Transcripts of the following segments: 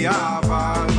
אבל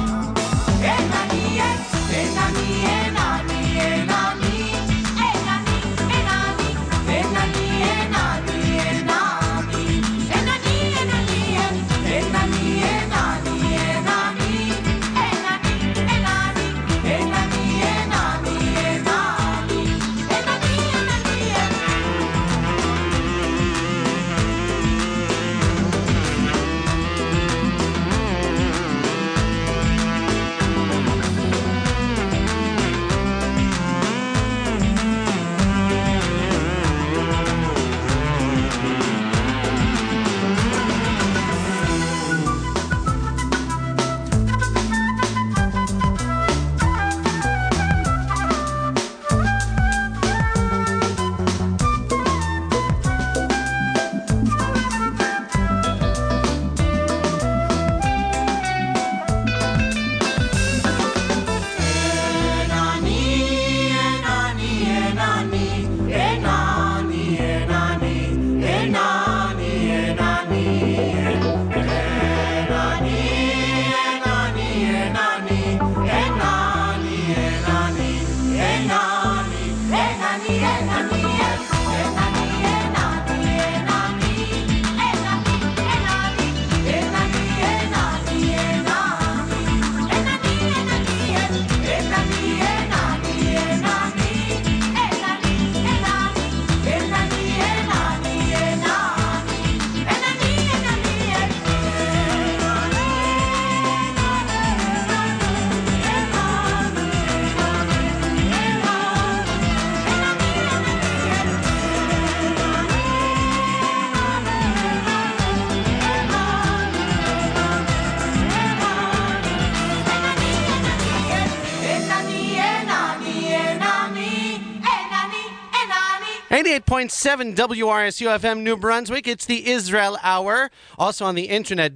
.7 WRSU-FM New Brunswick. It's the Israel Hour. Also on the internet,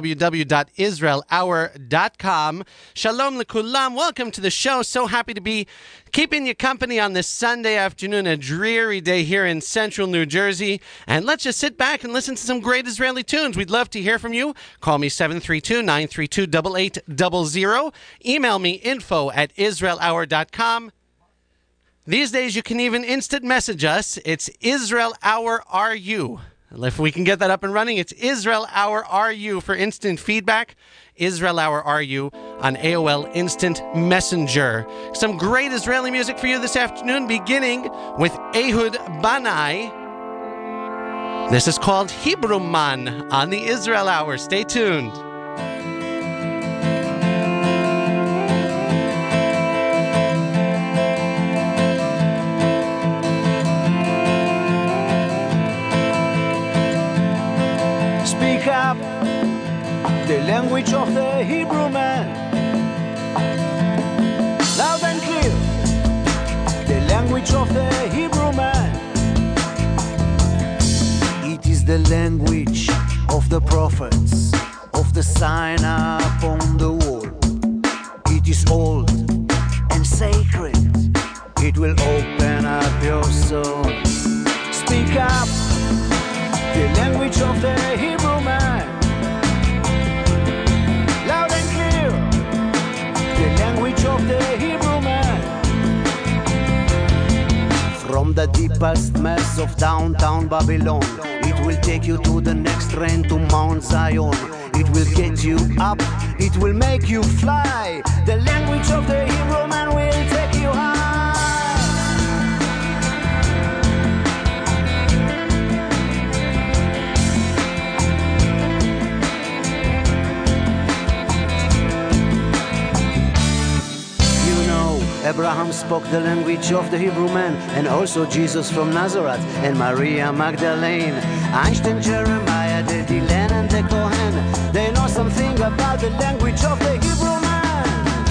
www.israelhour.com. Shalom lekulam. Welcome to the show. So happy to be keeping you company on this Sunday afternoon, a dreary day here in central New Jersey. And let's just sit back and listen to some great Israeli tunes. We'd love to hear from you. Call me 732-932-8800. Email me info@israelhour.com. These days, you can even instant message us. It's Israel Hour RU. If we can get that up and running, it's Israel Hour RU for instant feedback. Israel Hour RU on AOL Instant Messenger. Some great Israeli music for you this afternoon, beginning with Ehud Banai. This is called Hebrew Man on the Israel Hour. Stay tuned. Speak up the language of the Hebrew man, loud and clear, the language of the Hebrew man. It is the language of the prophets, of the sign upon the wall. It is old and sacred, it will open up your soul. Speak up the language of the Hebrew man, loud and clear, the language of the Hebrew man. From the deepest mess of downtown Babylon, it will take you to the next train to Mount Zion. It will get you up, it will make you fly. The language of the Hebrew man will take you high. Abraham spoke the language of the Hebrew man, and also Jesus from Nazareth and Maria Magdalene. Einstein, Jeremiah, the Dylan and the Cohen, they know something about the language of the Hebrew man.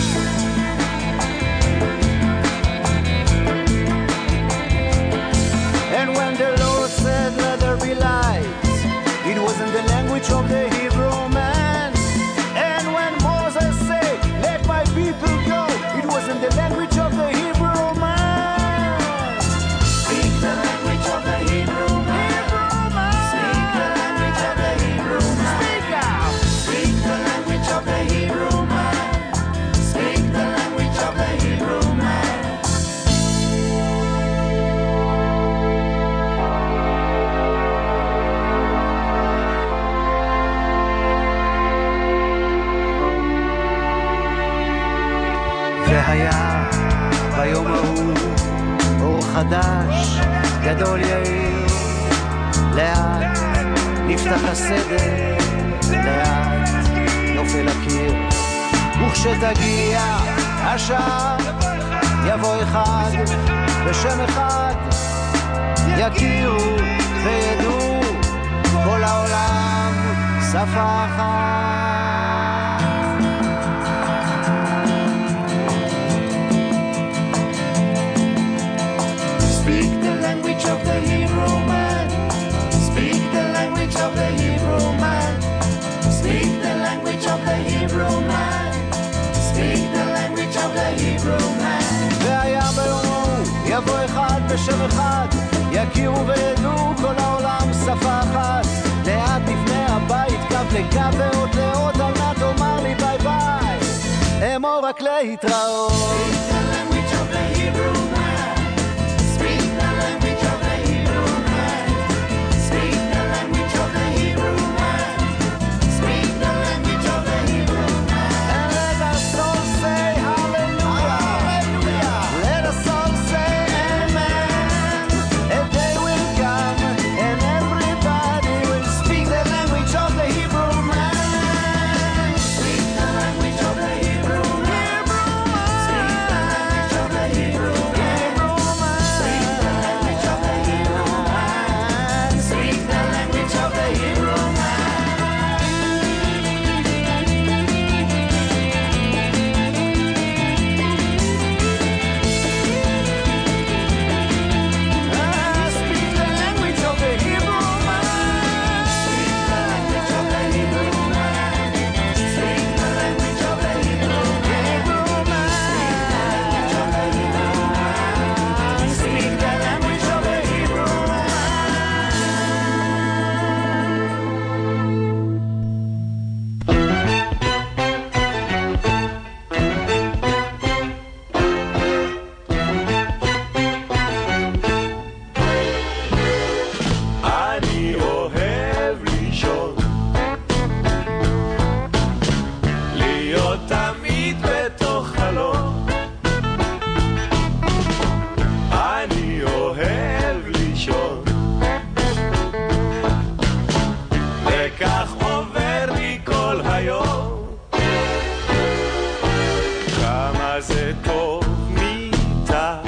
And when the Lord said, let there be light, it wasn't the language of the Hebrew man. And when Moses said, let my people go, it wasn't the language of the Hebrew man. Speak the language of the Hebrew man. Speak the language of the Hebrew man. Speak out. Speak the language of the Hebrew והיה ביום ההוא אור חדש גדול יאיר, לאט נפתח הסדר, לאט נופל הקיר, וכשתגיע השעה יבוא אחד בשם אחד, יכירו וידעו כל העולם שפה אחת. Speak the language of the hero man. Speak the language of the hero man. Speak the language of the hero man. Speak the language of the hero man. והיה ביומו יבוא אחד בשם אחד, יכירו וידעו כל העולם שפה אחת, לאט נבנה הבית קו לקו ועוד לעוד, אל נא תאמר לי ביי ביי, אמור רק להתראות. Speak the language of the hero man. Speak the language of the hero man. Speak the language of the hero man. Speak the language of the hero man. And let us all say hallelujah. Let us all say amen. A day will come and everybody will speak the language of the Hebrew man. Speak the language of the Hebrew man. Speak the language of the Hebrew man. Speak the language of the Hebrew man. Speak the language of the Hebrew man. Speak the language of the Hebrew man. Speak the language of the Hebrew man. Speak the language of the Hebrew man. Speak the language of the Hebrew אני אוהב לישון, להיות תמיד בתוך חלום. אני אוהב לישון, וכך עובר לי כל היום. כמה זה טוב מיטה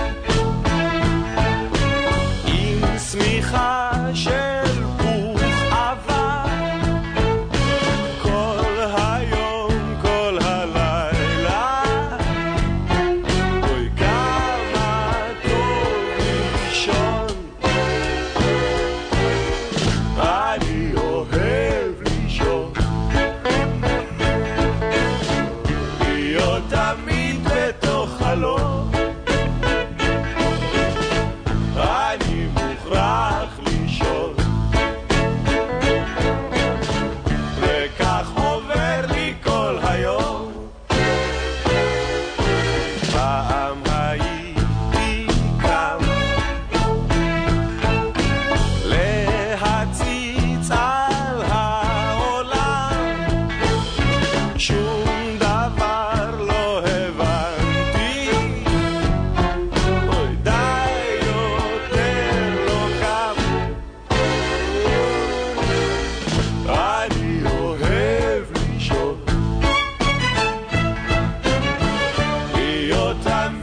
עם שמיכה של פוך עבר, כל היום כל הלילה. אוי כמה טוב לישון, אני אוהב לישון, להיות תמיד בתוך חלום. אני מוכרח לישון, וכך עובר לי כל היום. פעם הייתי קם להציץ על העולם, שום דבר לא הבנתי, אוי די יותר לא קם. אני אוהב לישון, להיות תמיד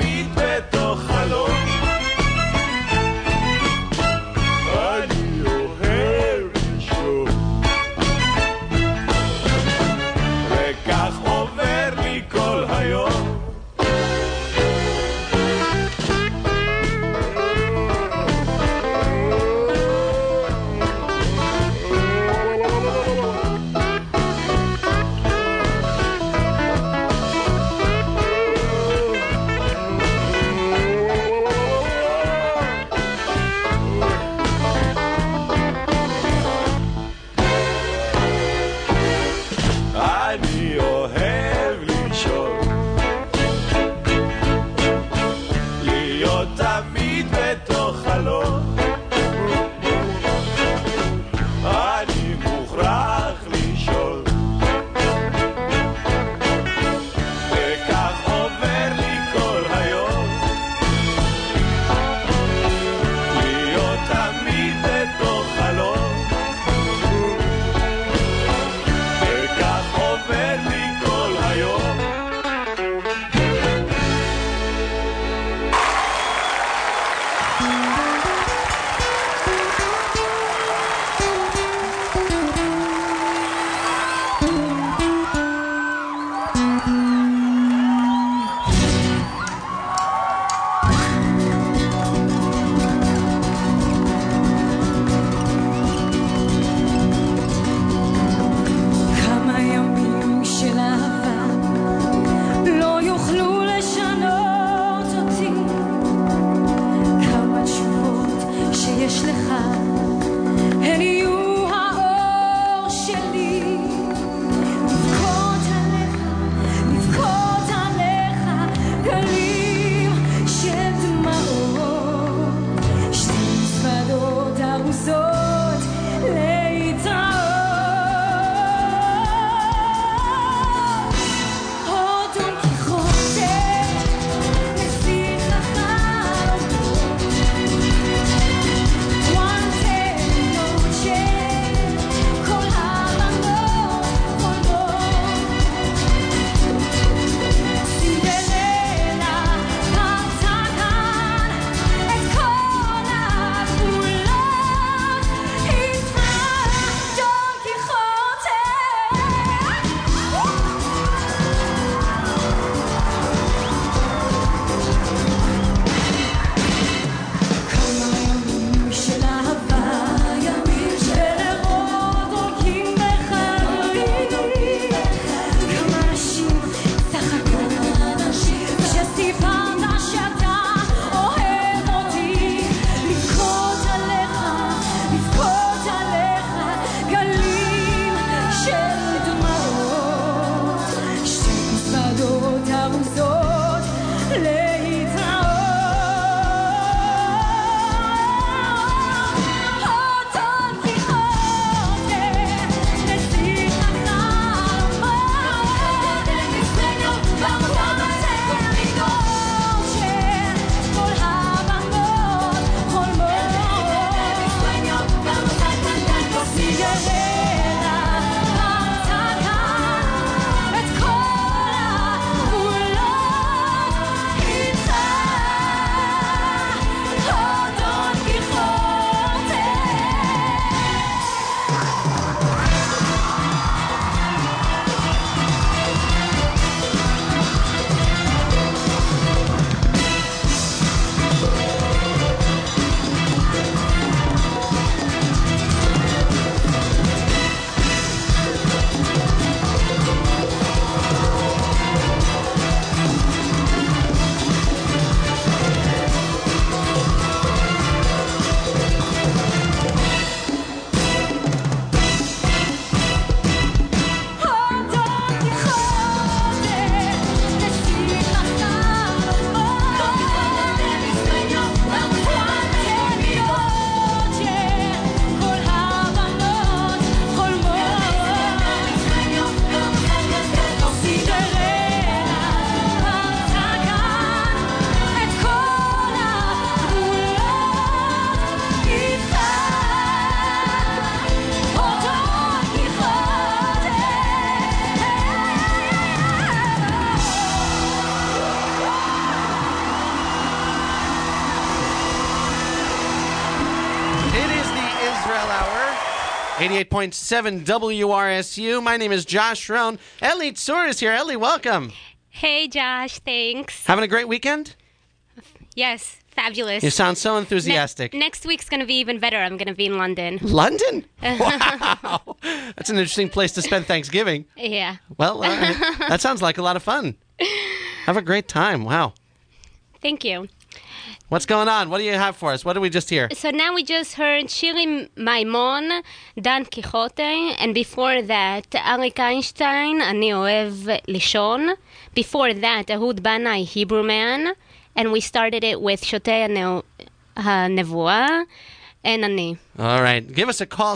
88.7 WRSU. My name is Josh Rohn. Ellie Tsur is here. Ellie, welcome. Hey, Josh. Thanks. Having a great weekend? Yes, fabulous. You sound so enthusiastic. Next week's going to be even better. I'm going to be in London. London? Wow. That's an interesting place to spend Thanksgiving. Yeah. Well, that sounds like a lot of fun. Have a great time. Wow. Thank you. What's going on? What do you have for us? What did we just hear? So now we just heard Shiri Maimon, Don Quixote, and before that, Arik Einstein, Ani Oev Lishon. Before that, Ehud Bana, Hebrew Man. And we started it with Shotei HaNevuah and Ani. All right. Give us a call,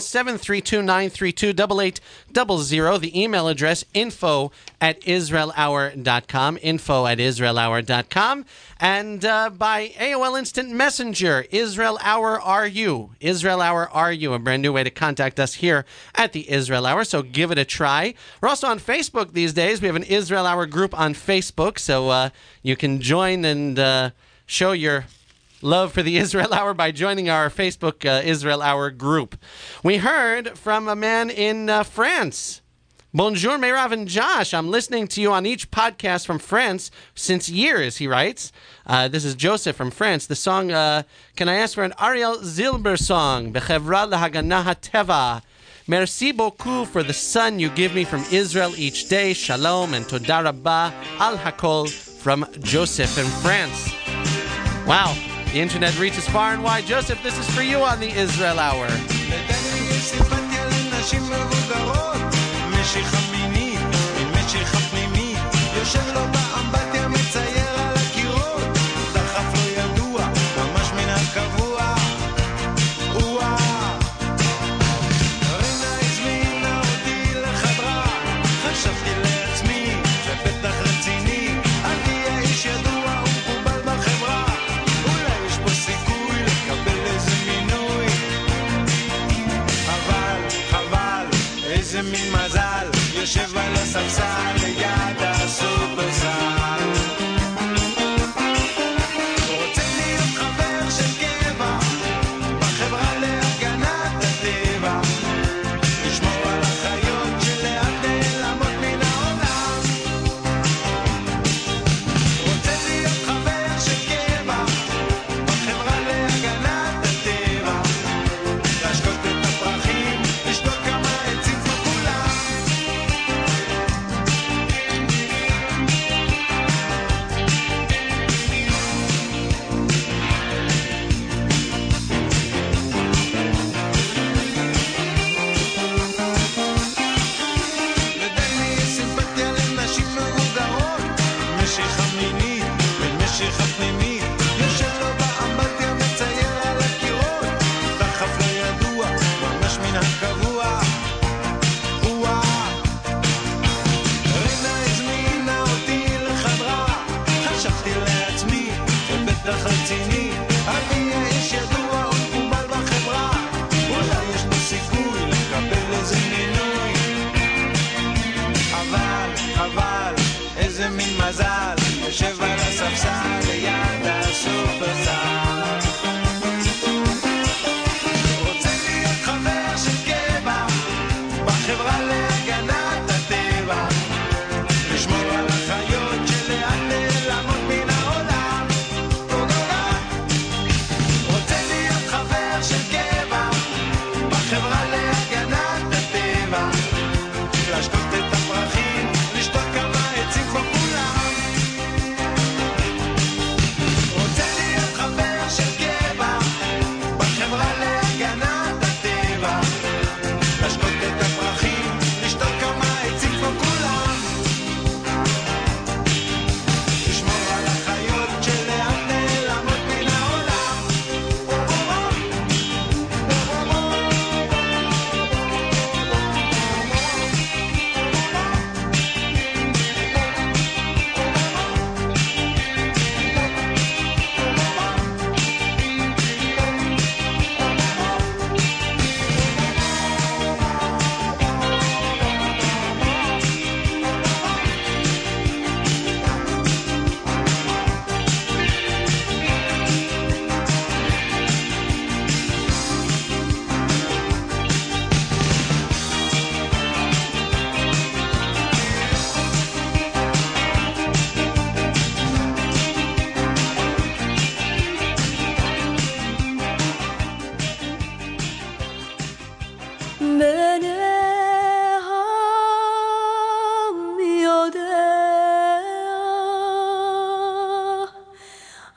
732-932-8800. The email address, info@israelhour.com, info@israelhour.com. And by AOL Instant Messenger, Israel Hour RU. Israel Hour RU, a brand new way to contact us here at the Israel Hour, so give it a try. We're also on Facebook these days. We have an Israel Hour group on Facebook, so you can join and show your love for the Israel Hour by joining our Facebook Israel Hour group. We heard from a man in France. Bonjour, Meirav and Josh. I'm listening to you on each podcast from France since years, he writes. This is Joseph from France. The song, can I ask for an Ariel Zilber song? Bechevra lahagana hateva. Merci beaucoup for the sun you give me from Israel each day. Shalom and toda rabba al hakol from Joseph in France. Wow. The internet reaches far and wide. Joseph, this is for you on the Israel Hour. יושב על הספסל ליד הסופרסל רוצה להיות חבר של קבע בחברה להגנת הטבע לשמור על החיות שלאט נעלמות מן העולם רוצה להיות חבר של קבע בחברה להגנת הטבע להשקות את הפרחים לשתות כמה עצים כמו כולם מזל יושב על הספסל ליד הסופרסל רוצה להיות חבר של קבע בחברה להגנת הטבע לשמור על החיות שלאט נעלמות מן העולם תודה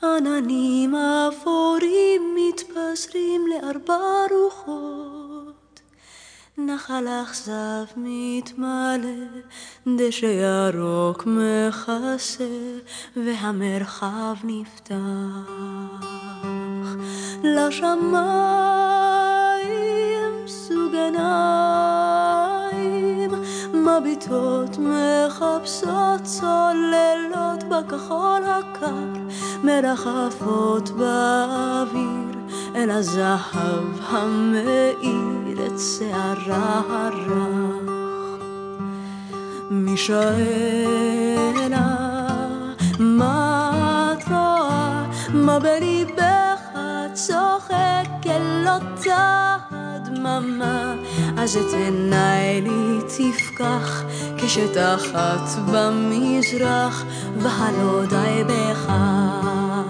עננים אפורים מתפזרים לארבע רוחות, נחל אכזב מתמלא, דשא ירוק מכסה, והמרחב נפתח. לשמיים סוג עיניים, מביטות מחפשות צוללות בכחול הקר, מרחפות באוויר אל הזהב המאיר את שערה הרך. מישאלה, מה את רואה? מה בליבך צוחק אל אותה הדממה? אז את עיניי לי תפקח כשתחת במזרח, והלא די בכך.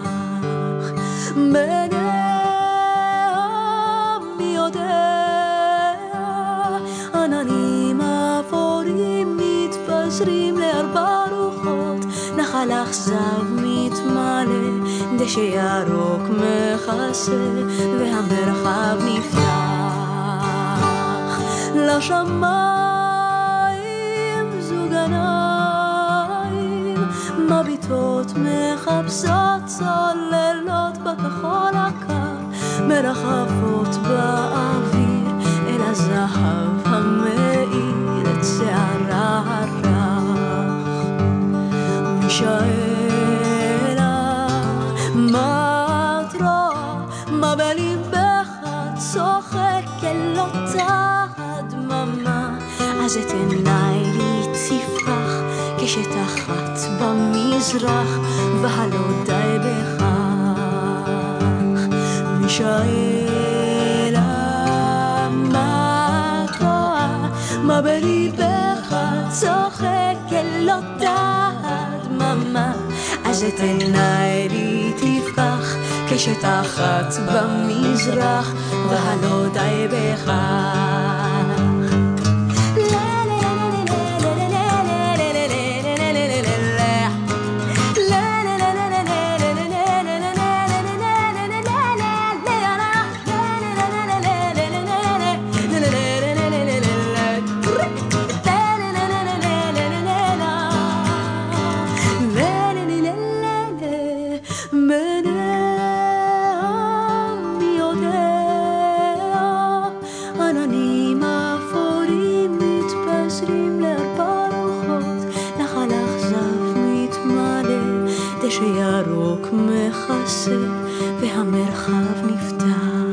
מי יודע, עננים אפורים מתפזרים לארבע רוחות, נחל אכזב מתמלא, דשא ירוק מכסה, והמרחב נפתח. לשמיים זוג עיניים, מביטות מחפשות צוללות בכחול הקר, מרחפות באוויר אל הזהב המאיר את שערה הרך. מישאלה, מה את רואה? מה בליבך צוחק אל אותה הדממה? אז את עיניי לי תפקח כשתחת במזרח, והלא די בכך. מישאלה, מה את רואה? מה בליבך צוחק אל אותה הדממה? אז את עיניי לי תפקח כשתחת במזרח, והלא די בכך. שירוק מכסה, והמרחב נפתח.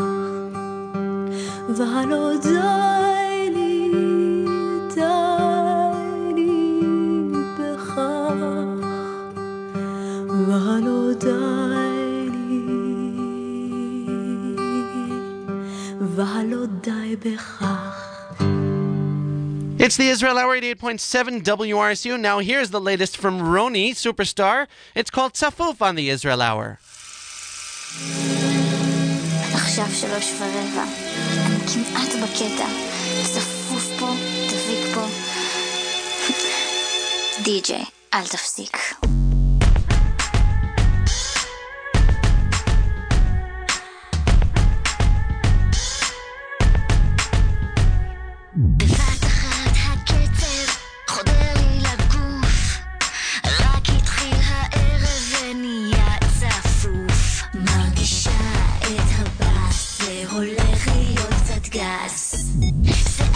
והלא די לי, די לי בכך, והלא די לי, והלא די בכך. It's the Israel Hour 88.7 WRSU. Now here's the latest from Roni, Superstar. It's called Tzafuf on the Israel Hour. עכשיו 3:15. אני כמעט בקטע. צפוף פה, דביק פה. די-ג'יי, אל תפסיק.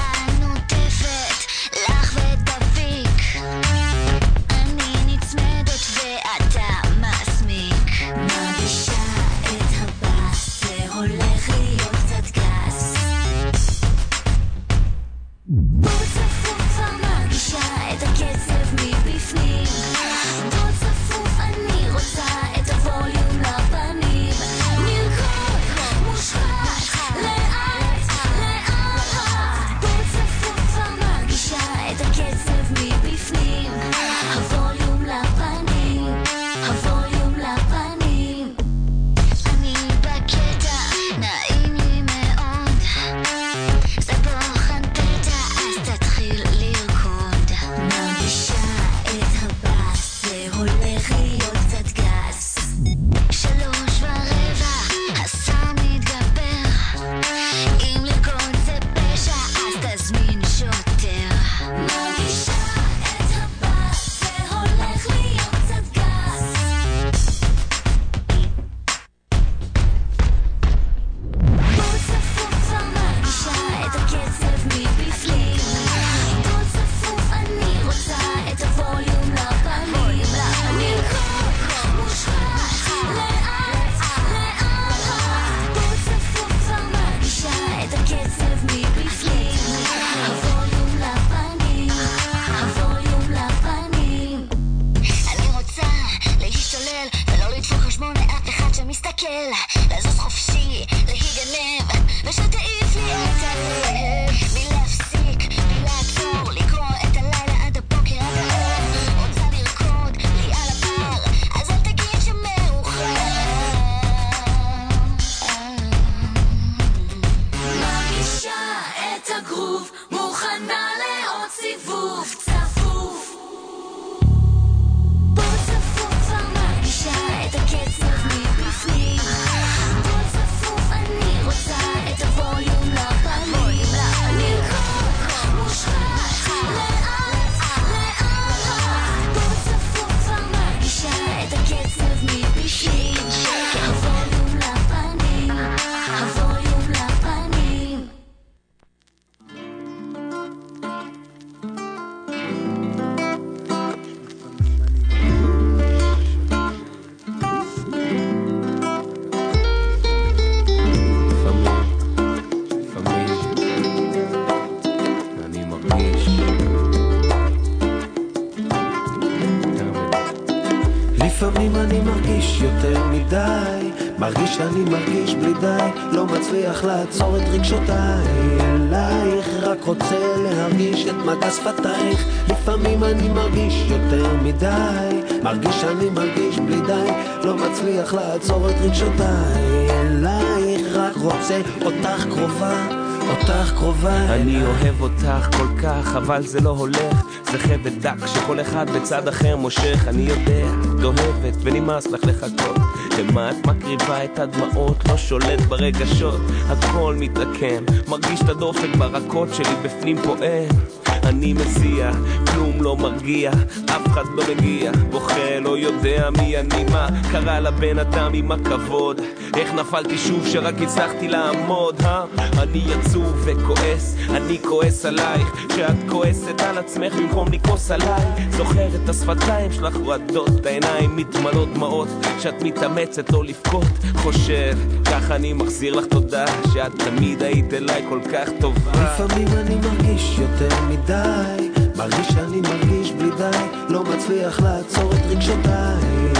נצמדת לדפוק חשבון לאף אחד שמסתכל, לזוז חופשי, להיגנב, ושתעיף לי את הלב, בלי להפסיק, בלי לעצור, לקרוא את הלילה עד הבוקר עד האור, רוצה לרקוד לי על הפר, אז אל תגיד שמאוחר. מרגישה את הגרוב, מוכנה לעוד סיבוב צפוף, בוא צפוף, כבר מרגישה את הקצב מבפנים, בוא צפוף, אני רוצה את הווליום לפנים, נרקוד מושחת לאט לאט, בוא צפוף, כבר מרגישה את הקצב מבפנים, הווליום לפנים, הווליום לפנים. לפעמים אני מרגיש יותר מדי, מרגיש שאני מרגיש בלי די, לא מצליח לעצור את רגשותיי אלייך, רק רוצה להרגיש את מגע שפתייך. לפעמים אני מרגיש יותר מדי, מרגיש שאני מרגיש בלי די, לא מצליח לעצור את רגשותיי אלייך, רק רוצה אותך קרובה, אותך קרובה. אני אוהב אותך כל כך, אבל זה לא הולך, זה חבל דק שכל אחד בצד אחר מושך. אני יודע, את אוהבת ונמאס לך לחכות, למה את מקריבה את הדמעות, לא שולט ברגשות, הכל מתעקם, מרגיש את הדופק ברקות שלי בפנים פועל. אני מציע, כלום לא מרגיע, אף אחד לא מגיע, בוכה לא יודע מי אני, מה קרה לבן אדם עם הכבוד, איך נפלתי שוב שרק הצלחתי לעמוד, אני יצוב וכועס, אני כועס עלייך, שאת כועסת על עצמך במקום לכעוס עליי. זוכר את השפתיים שלך רועדות, העיניים מתמלאות דמעות, שאת מתאמצת לא לבכות, חושב, ככה אני מחזיר לך תודה, שאת תמיד היית אליי כל כך טובה. לפעמים אני מרגיש יותר מדי, מרגיש שאני מרגיש בלי די, לא מצליח לעצור את רגשותיי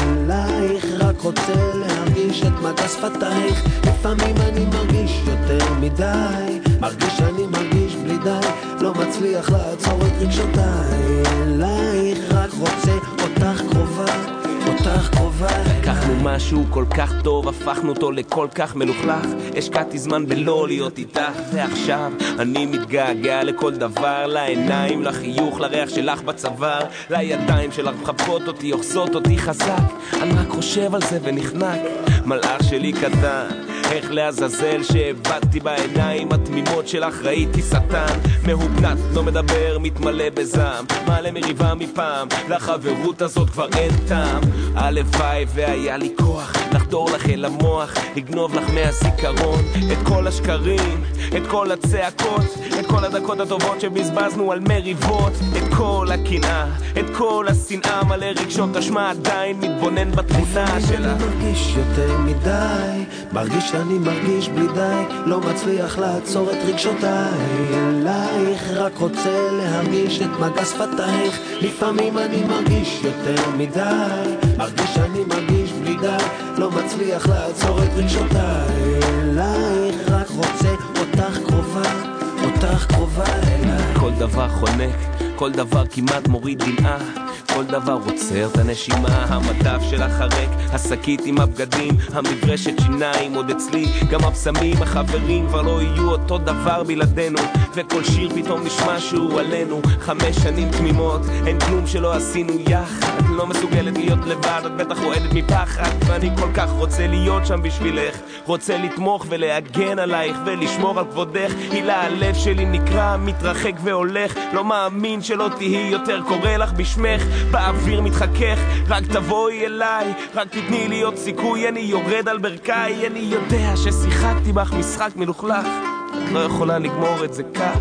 אלייך, רק רוצה להרגיש את מגע שפתייך. לפעמים אני מרגיש יותר מדי, מרגיש שאני מרגיש בלי די, לא מצליח לעצור את רגשותיי אלייך, רק רוצה אותך קרובה, אותך קרובה. לקחנו משהו כל כך טוב, הפכנו אותו לכל כך מלוכלך, השקעתי זמן בלא להיות איתך, ועכשיו אני מתגעגע לכל דבר, לעיניים, לחיוך, לריח שלך בצוואר, לידיים שלך מחבקות אותי, אוחזות אותי חזק, אני רק חושב על זה ונחנק, מלאך שלי קטן, איך לעזאזל שהבטתי בעיניים התמימות שלך ראיתי שטן, מהופנת, לא מדבר, מתמלא בזעם, מעלה מריבה מפעם, לחברות הזאת כבר אין טעם, הלוואי והיה לי כוח לחדור לך אל המוח, לגנוב לך מהזיכרון את כל השקרים, את כל הצעקות, את כל הדקות הטובות שבזבזנו על מריבות, את כל הקנאה, את כל השנאה, מלא רגשות אשמה, עדיין מתבונן בתמונה שלה. אני מרגיש יותר מדי, מרגיש שאני מרגיש בלי די, לא מצליח לעצור את רגשותיי אלייך, רק רוצה להרגיש את מגע שפתייך. לפעמים אני מרגיש יותר מדי, מרגיש שאני מרגיש בלי די, לא מצליח לעצור את רגשותיי אלייך, רק רוצה אותך קרובה, אותך קרובה אליי. כל דבר חונק, כל דבר כמעט מוריד דמעה, כל דבר עוצר את הנשימה, המדף שלך הריק, השקית עם הבגדים, המברשת שיניים עוד אצלי, גם הפסמים, החברים כבר לא יהיו אותו דבר בלעדינו, וכל שיר פתאום נשמע שהוא עלינו. 5 שנים תמימות, אין כלום שלא עשינו יחד, לא מסוגלת להיות לבד, את בטח רועדת מפחד, ואני כל כך רוצה להיות שם בשבילך, רוצה לתמוך ולהגן עלייך ולשמור על כבודך. הילה, הלב שלי נקרע, מתרחק והולך, לא מאמין שלא תהי יותר, קורא לך בשמך, באוויר מתחכך, רק תבואי אליי, רק תתני לי עוד סיכוי, אני יורד על ברכיי, אני יודע ששיחקתי בך משחק מלוכלך, את לא יכולה לגמור את זה כך.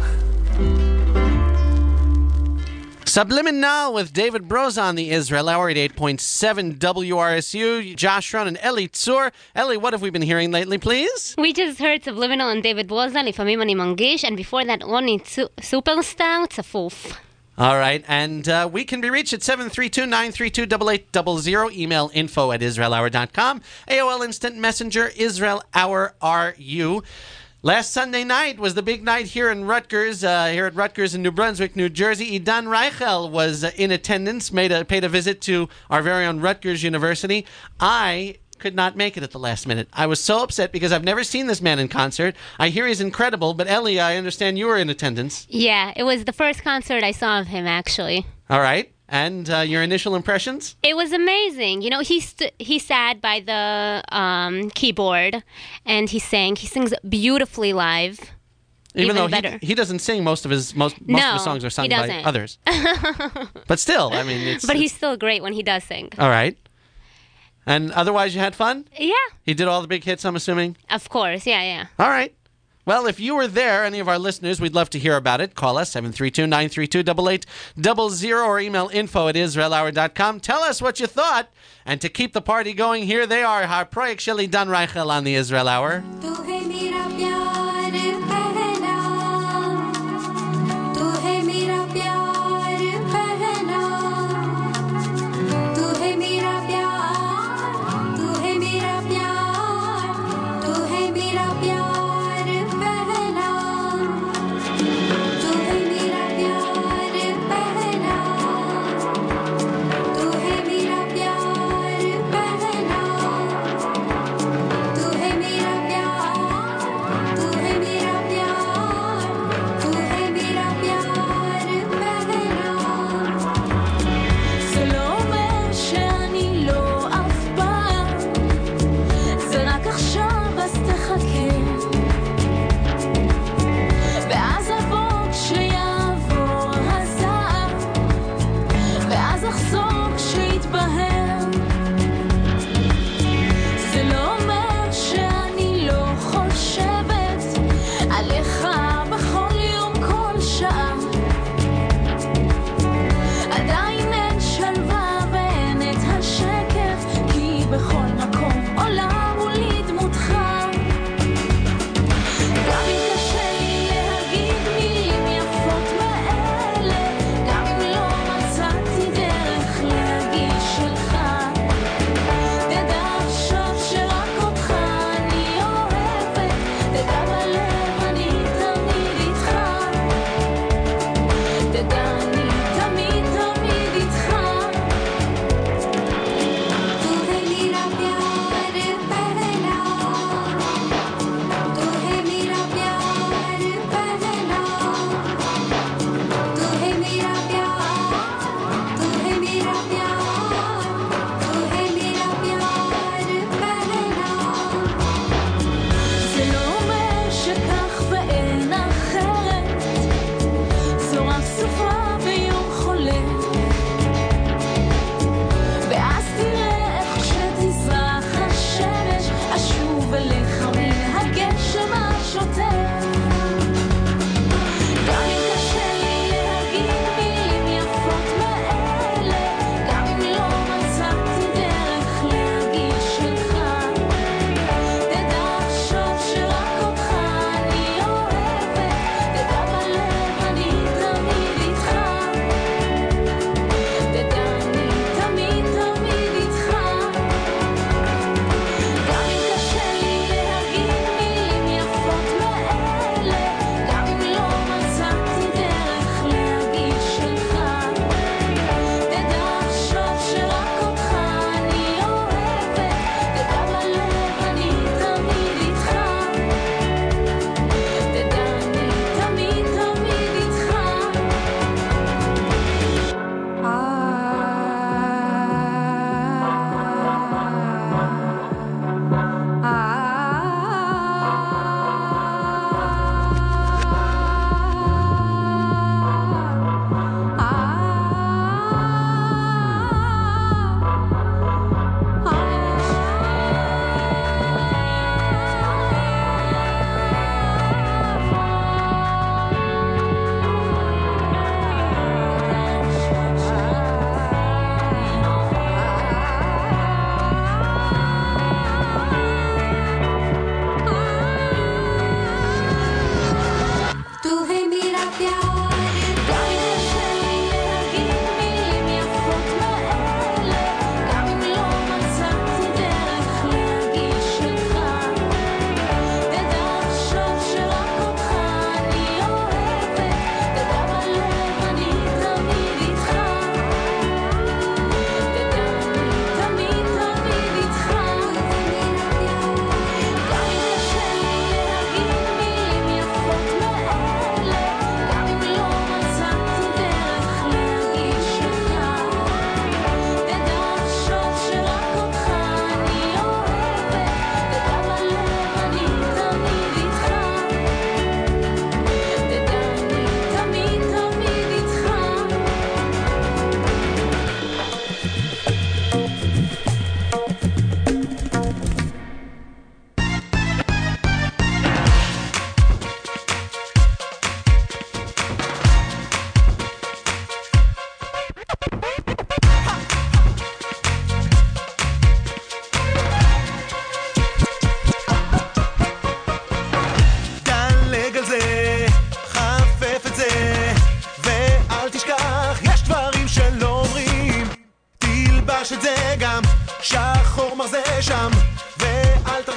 Subliminal with David Broza on the Israel Hour at 8.7 WRSU. Josh Ron and Ellie Tzur. Ellie, what have we been hearing lately, please? We just heard Subliminal and David Broza, לפעמים אני מרגיש, and before that, Ronnie Superstar, צפוף. All right, and we can be reached at 732-932-8800, email info@israelhour.com, AOL Instant Messenger, Israel Hour RU. Last Sunday night was the big night here in Rutgers, here at Rutgers in New Brunswick, New Jersey. Idan Reichel was in attendance, paid a visit to our very own Rutgers University. I could not make it at the last minute. I was so upset because I've never seen this man in concert. I hear he's incredible, but Ellie, I understand you were in attendance. Yeah, it was the first concert I saw of him, actually. All right. And your initial impressions? It was amazing. You know, he sat by the keyboard and he sang. He sings beautifully live. Even though better. he doesn't sing, most of his songs are sung by others. But still, I mean, But he's still great when he does sing. All right. And otherwise, you had fun? Yeah. He did all the big hits, I'm assuming? Of course, yeah. All right. Well, if you were there, any of our listeners, we'd love to hear about it. Call us, 732-932-8800, or email info@israelhour.com. Tell us what you thought. And to keep the party going, here they are, our project Sheli Dan Reichel on the Israel Hour.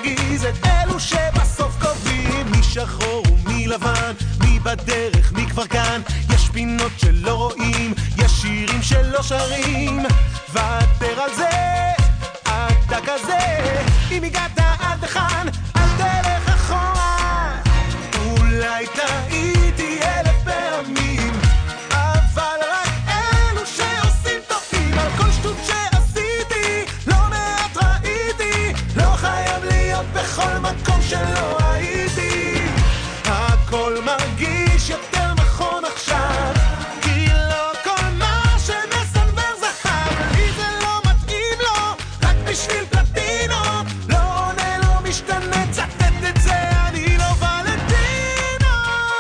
מרגיז את אלו שבסוף קובעים מי שחור ומי לבן, מי בדרך, מי כבר כאן. יש פינות שלא רואים, יש שירים שלא שרים. ותר על זה, אתה כזה. אם הגעת עד לכאן, אל תלך אחורה. אולי טעיתי 1000 פעמים, אבל רק אלו שעושים טועים. על כל שטות שעשיתי, לא מעט ראיתי. לא חייב להיות בכל מקום שלא הייתי. הכל מרגיש יותר נכון עכשיו, כי לא כל מה שמסנבר זכר. לי זה לא מתאים לו, רק בשביל פלטינות. לא עונה, לא משתנה, צטט את זה, אני לא ולנטינו.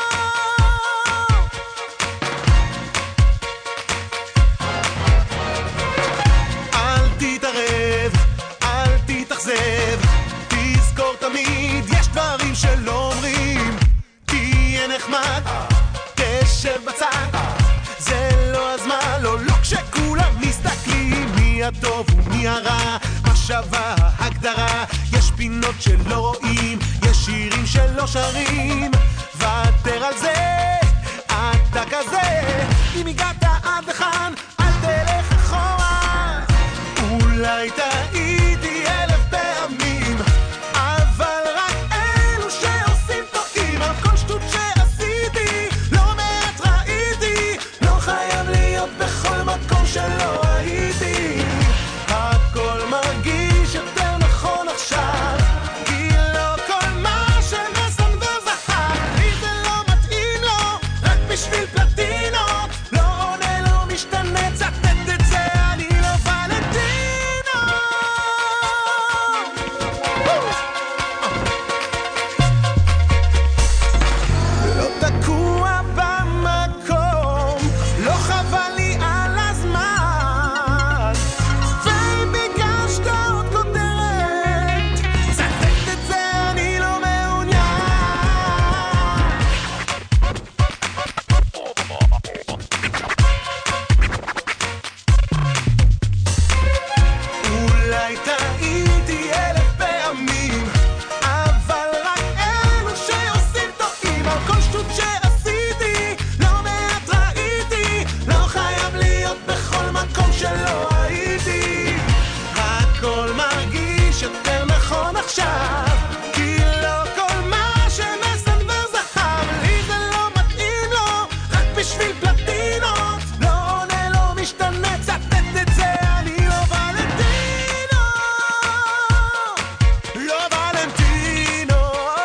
אל תתערב, אל תתאכזב, תזכור תמיד, יש דברים שלא אומרים. תהיה נחמד, תשב בצד, זה לא הזמן, לא כשכולם מסתכלים מי הטוב ומי הרע, מה שווה ההגדרה. יש פינות שלא רואים, יש שירים שלא שרים. ותר על זה, אתה כזה. אם הגעת עד לכאן, אל תלך אחורה. אולי טעיתי 1000 פעמים, אבל רק אלו שעושים טועים. על כל שטות שעשיתי, לא מעט ראיתי. לא חייב להיות בכל מקום שלא הייתי. הכל מרגיש יותר נכון עכשיו, כי לא כל מה שמסנבר זכר. לי זה לא מתאים לו, רק בשביל פלטינות. לא עונה, לא משתנה, צטט את זה, אני לא ולנטינו. לא תקוע במקום, לא חבל לי על הזמן. ואם ביקשת עוד כותרת, צטט את זה, אני לא מעוניין. אולי טעיתי 1000 פעמים, אבל רק אלו שעושים טועים. על כל שטות שעשיתי, לא מעט ראיתי. לא חייב להיות בכל מקום שלא הייתי. הכל מרגיש יותר נכון עכשיו, כי לא כל מה שמסנבר זכר. לי זה לא מתאים לו, רק בשביל פלטינות. לא עונה, לא משתנה, צטט את זה, אני לא ולנטינו. לא ולנטינו.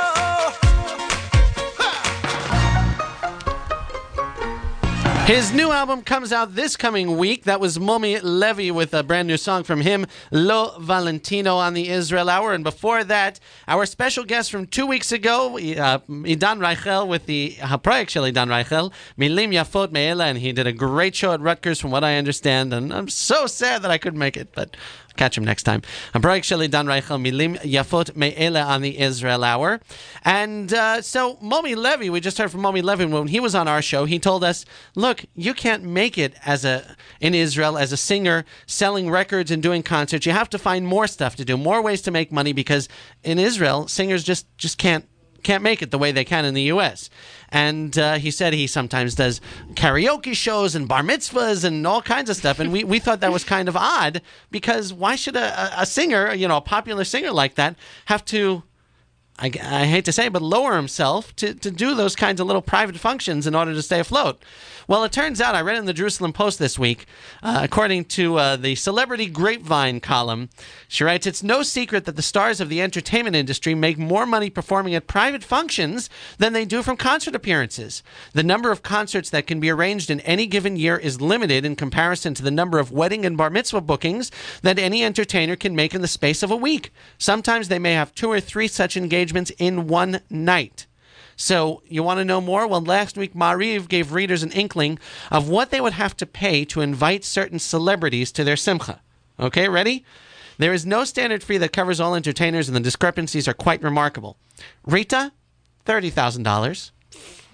His new album comes out this coming week. That was Momi Levy with a brand new song from him, Lo Valentino, on the Israel Hour. And before that, our special guest from 2 weeks ago, Idan Reichel with the Haprojekt Shel Idan Reichel, Milim Yafot Me'ela, and he did a great show at Rutgers from what I understand. And I'm so sad that I couldn't make it, but catch him next time. Haprojekt Shel Idan Reichel, Milim Yafot Me'ela on the Israel Hour. And so Momi Levy, we just heard from Momi Levy when he was on our show. He told us, look, you can't make it in Israel as a singer selling records and doing concerts. You have to find more stuff to do, more ways to make money, because in Israel, singers just can't make it the way they can in the U.S. And he said he sometimes does karaoke shows and bar mitzvahs and all kinds of stuff. And we thought that was kind of odd, because why should a singer, a popular singer like that, have to, I hate to say it, but lower himself to do those kinds of little private functions in order to stay afloat? Well, it turns out, I read it in the Jerusalem Post this week, according to the Celebrity Grapevine column, she writes, it's no secret that the stars of the entertainment industry make more money performing at private functions than they do from concert appearances. The number of concerts that can be arranged in any given year is limited in comparison to the number of wedding and bar mitzvah bookings that any entertainer can make in the space of a week. Sometimes they may have 2 or 3 such engagements in one night. So, you want to know more? Well, last week, Ma'ariv gave readers an inkling of what they would have to pay to invite certain celebrities to their simcha. Okay, ready? There is no standard fee that covers all entertainers, and the discrepancies are quite remarkable. Rita, $30,000.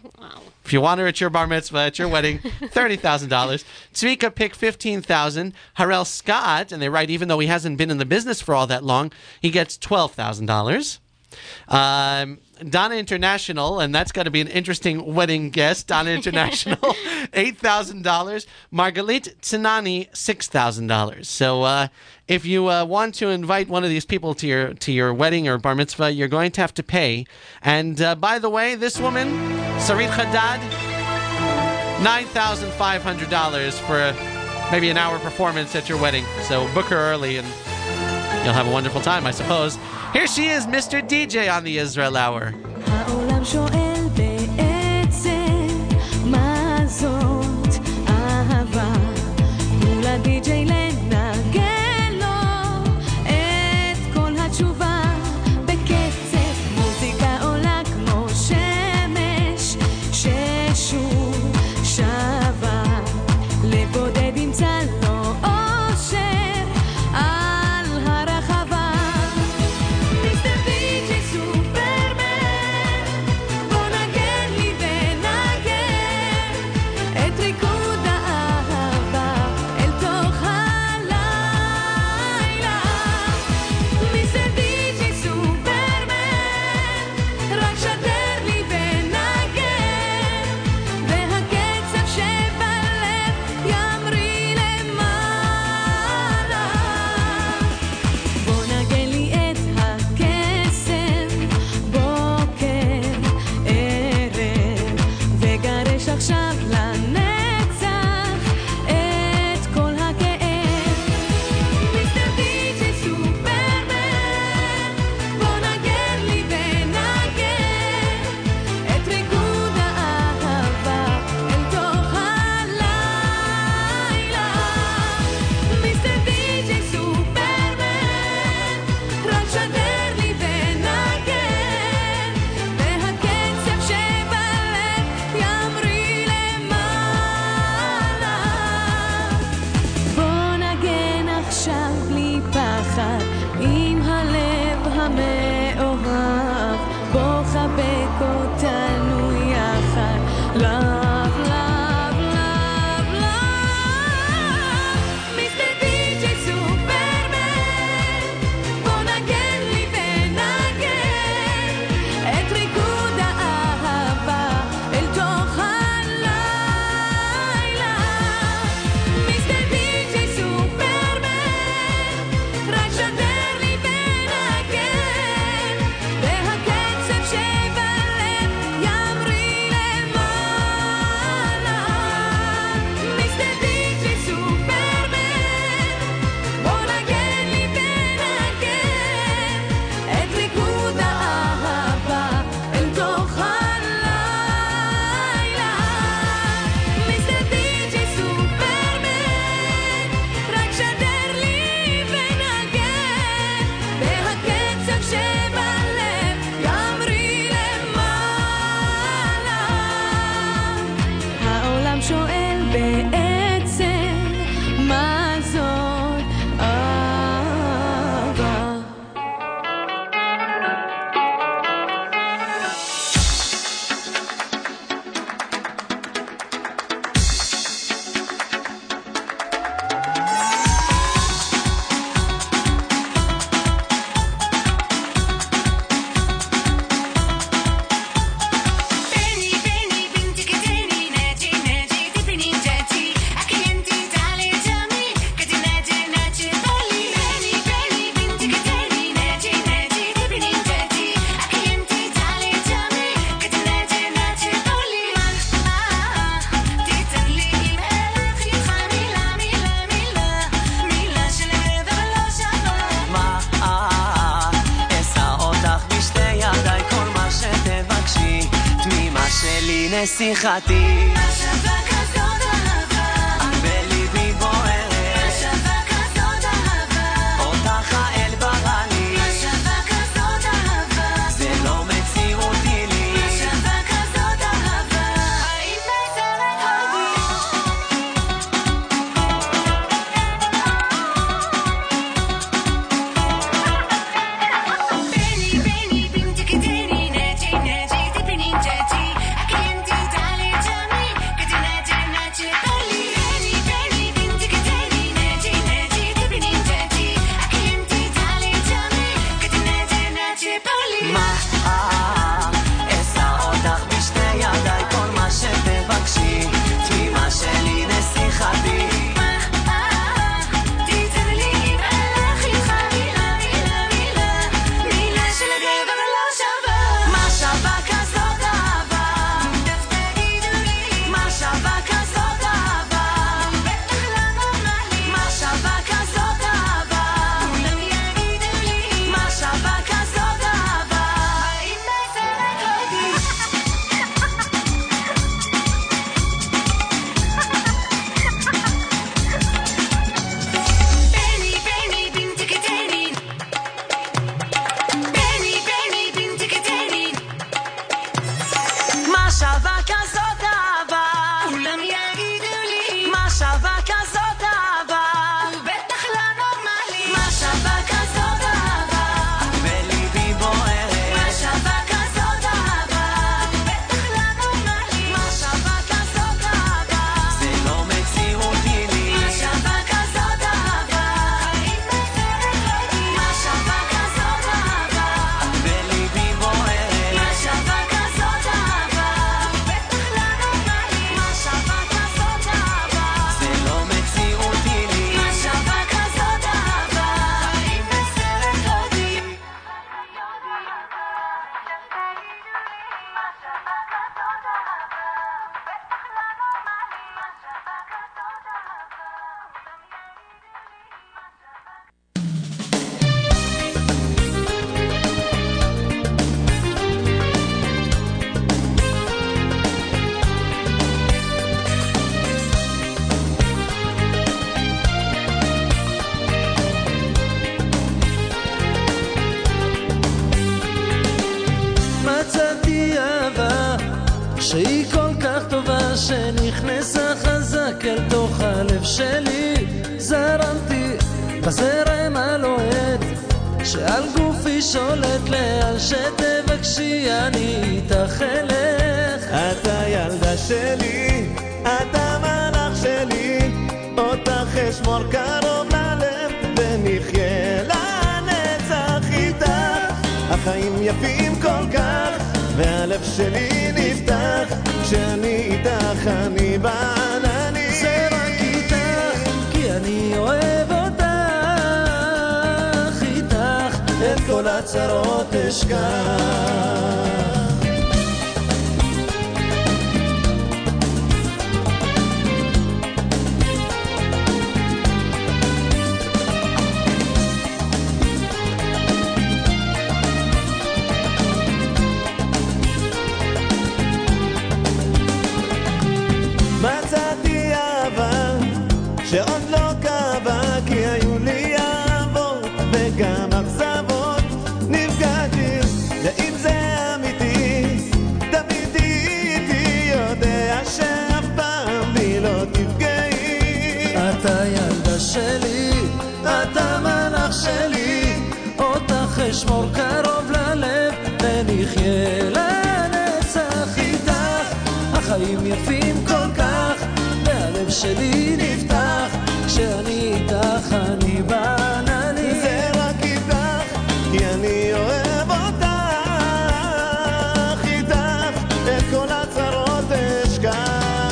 Wow. If you want her at your bar mitzvah, at your wedding, $30,000. Tzvika picked $15,000. Harel Scott, and they write, even though he hasn't been in the business for all that long, he gets $12,000. Donna International, and that's got to be an interesting wedding guest. Donna International, $8,000. Margalit Tsinani, $6,000. So if you want to invite one of these people to your wedding or bar mitzvah, you're going to have to pay. And by the way, this woman, Sarit Haddad, $9,500 for maybe an hour performance at your wedding. So book her early and you'll have a wonderful time, I suppose. Here she is, Mr. DJ on the Israel Hour. העולם שואל בעצם מה זאת אהבה, תנו לדי-ג'יי לנגן לו את כל התשובה בקצב, מוזיקה עולה כמו שמש ששוב שווה, לבודד ימצא לו אושר על הרחבה. מיסטר די-ג'יי סופרמן, בוא נגן לי ונגן את ריקוד האהבה אל תוך הלילה. מיסטר די-ג'יי סופרמן, רק שדר לי ונגן, והקצב שבלב ימריא למעלה. בוא נגן לי את הקסם, בוקר, ערב, וגרש עכשיו לנצח את כל הכאב. מיסטר די-ג'יי סופרמן, בוא נגן לי ונגן את ריקוד האהבה אל תוך הלילה. מיסטר די-ג'יי סופרמן, רק שדר לי ונגן, והקצב שבלב ימריא למעלה. בוא נגן עכשיו בלי פחד עם הלב המאוהב, בוא חבק אותנו יחד. Love, love, love, love. מיסטר די-ג'יי סופרמן, בוא נגן לי ונגן את ריקוד האהבה אל תוך הלילה. מיסטר די-ג'יי סופרמן, רק שדר לי ונגן, והקצב שבלב ימריא למעלה. מיסטר די-ג'יי סופרמן, בוא נגן לי ונגן את ריקוד האהבה אל תוך הלילה. מיסטר די-ג'יי סופרמן, רק שדר לי ונגן, והקצב שבלב ימריא למעלה. העולם שואל בעצם מה זאת אהבה. Beni beni binti keteni neji neji tipini jeti akiyenti tali jami kati neji neji tali. Beni beni binti keteni neji neji tipini jeti akiyenti tali jami kati neji neji tali. תיתן לי עם אלך איתך מילה מילה מילה מילה שלעבר לא שווה. מה אשא אותך בשתי ידיי כל מה שתבקשי תמימה שלי נסיכתי שווה כזאת אהבה, את בליבי בוערת שווה כזאת אהבה, אותך האל ברא לי שווה כזאת אהבה, זה לא מציאותי לי שווה כזאת אהבה. האם בסרט הודי? בני בני binti keteni neji neji tipini jeti akiyenti שהיא כל כך טובה שנכנסה חזק אל תוך הלב שלי. זרמתי בזרם הלוהט שעל גופי שולט, לאן שתבקשי אני איתך אלך. אתה ילדה שלי, אתה מלאך שלי, אותך אשמור קרוב ללב ונחיה לנצח איתך. החיים יפים כל כך והלב שלי נפתח, כשאני איתך אני בעננים. זה רק איתך כי אני אוהב אותך, איתך את כל הצרות אשכח. מצאתי אהבה שעוד לא קבע, כי היו לי אהבות וגם אכזבות. נפגעתי, ואם זה אמיתי תמיד איתי, יודע שאף פעם בי לא תפגעי. אתה ילדה שלי, אתה מלאך שלי, אותך אשמור קרוב ללב ונחיה לנצח איתך. החיים יפים כל כך והלב שלי נפתח, כשאני איתך אני בעננים. זה רק איתך כי אני אוהב אותך, איתך את כל הצרות אשכח.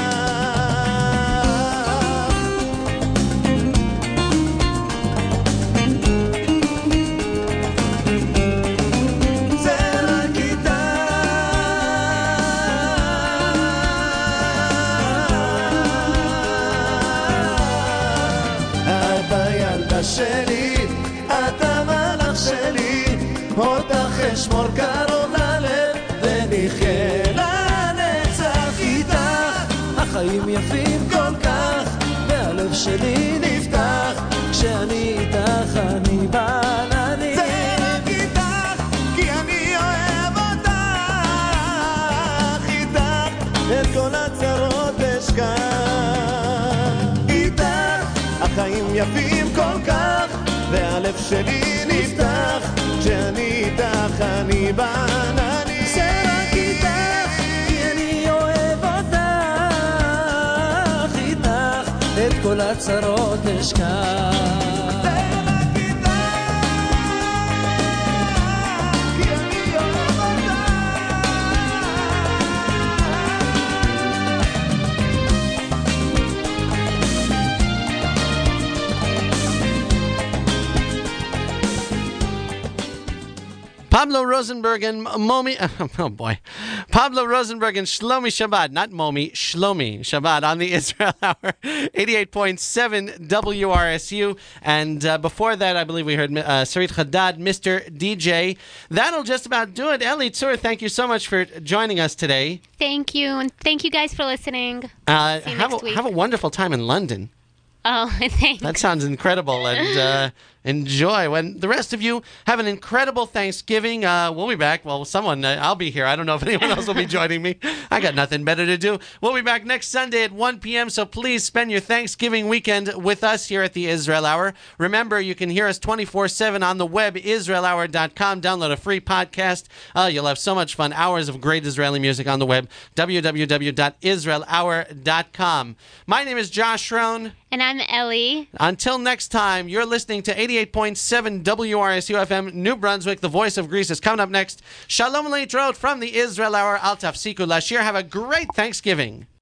שלי, אתה מלאך שלי, אותך אשמור קרוב ללב ונחיה לנצח איתך. החיים יפים כל כך והלב שלי נפתח, כשאני איתך אני בעננים. זה רק איתך כי אני אוהב אותך, איתך את כל הצרות אשכח. איתך החיים יפים כל כך והלב שלי נפתח, כשאני איתך אני בעננים. זה רק איתך כי אני אוהב אותך, איתך את כל הצרות אשכח. Pablo Rosenberg and Momi, oh boy, Pablo Rosenberg and Shlomi Shabbat, not Momi, Shlomi Shabbat on the Israel Hour, 88.7 WRSU. And before that, I believe we heard Sarit Haddad, Mr. DJ. That'll just about do it. Eli Tzur, thank you so much for joining us today. Thank you, and thank you guys for listening. See you next week. Have a wonderful time in London. Oh, thanks. That sounds incredible, and enjoy. When the rest of you have an incredible Thanksgiving, we'll be back. Well, someone, I'll be here. I don't know if anyone else will be joining me. I got nothing better to do. We'll be back next Sunday at 1 p.m., so please spend your Thanksgiving weekend with us here at the Israel Hour. Remember, you can hear us 24/7 on the web, israelhour.com. Download a free podcast. You'll have so much fun. Hours of great Israeli music on the web, www.israelhour.com. My name is Josh Schroen. And I'm Ellie. Until next time, you're listening to 88.7 WRSU FM, New Brunswick. The voice of Greece is coming up next. Shalom Leitrot from the Israel Hour. Al Tafsiku Lashir. Have a great Thanksgiving.